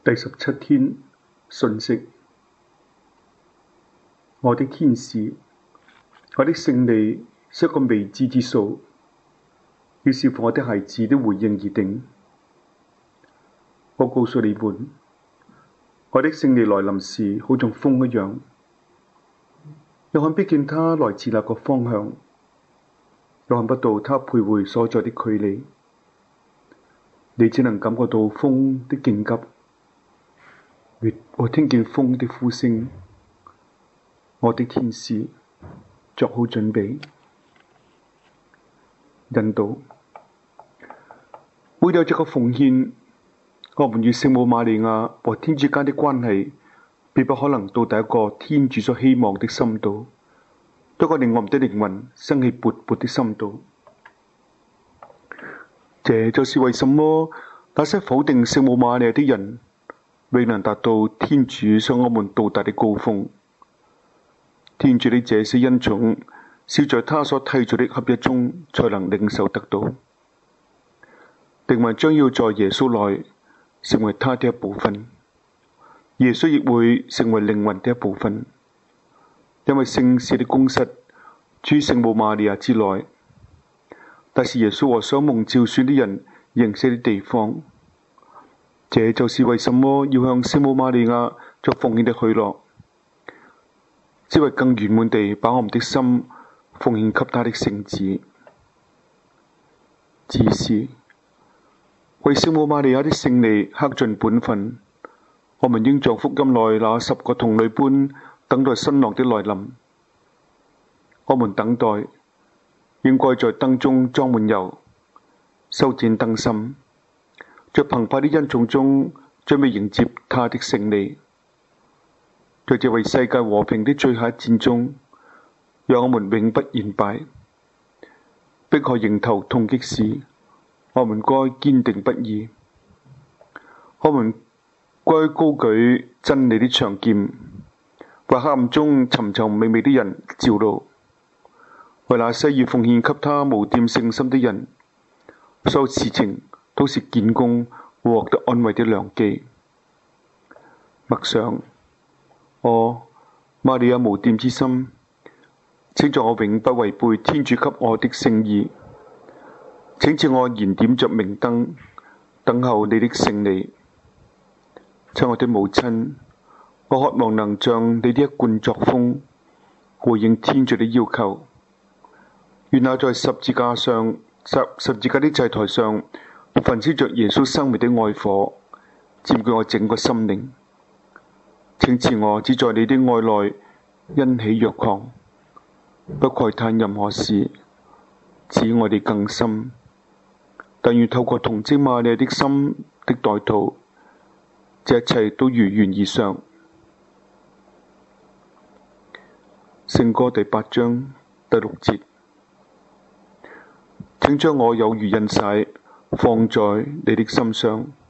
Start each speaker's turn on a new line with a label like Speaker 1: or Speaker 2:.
Speaker 1: 第17天訊息。我的天使，我的勝利是一個未知之數，要視乎我的孩子的回應而定。我告訴你們，我的勝利來臨時好像風一樣，又看不見他來自哪個方向，又看不到他徘徊所在的距離，你只能感覺到風的勁急，和聽見風的呼聲。我的天使，作好準備。引導，沒有這個奉獻，我們與聖母瑪利亞和天主間的關係，必不可能到達一個天主所希望的深度，一個令我們的靈魂生氣勃勃的深度。這就是為什麼那些否定聖母瑪利亞的人，未能達到天主想我們到達的高峰。天主的這些恩寵，是在他所締造的合一中才能領受得到。靈魂將要在耶穌內成為他的一部分，耶穌亦會成為靈魂的一部分，因為聖事的宮室處聖母瑪利亞之內，但是耶穌和所蒙召選的人認識的地方。這就是為什麼要向聖母瑪利亞作奉獻的許諾，只為更圓滿地把我們的心奉獻給他的聖子。只是為聖母瑪利亞的勝利恪盡本分，我們應像福音內那10個童女般等待新郎的來臨。我們等待，應該在燈中裝滿油，修剪燈芯，在澎湃的恩寵中準備迎接他的勝利。在這為世界和平的最後一戰中，讓我們永不言敗。迫害迎頭痛擊時，我們該堅定不移。我們該高舉真理的長劍，為黑暗中尋求美味的人照路，為那些要奉獻給他無玷聖心的人，所有事情都是建功和獲得安慰的良機。默想，瑪利亞無玷之心，請在我永不違背天主給我的聖意，請賜我燃點着明燈，等候你的勝利。親愛的母親，我渴望能像你的一貫作風，回應天主的要求。願那在十字架的祭台上焚燒着耶穌生命的愛火，佔據我整個心靈。請賜我只在你的愛內欣喜若狂，不慨嘆任何事，使我哋更深。但願透過童貞瑪利亞的心的代禱，這一切都如願以償。聖歌第8章第6節，請將我有如印璽放在你的心上。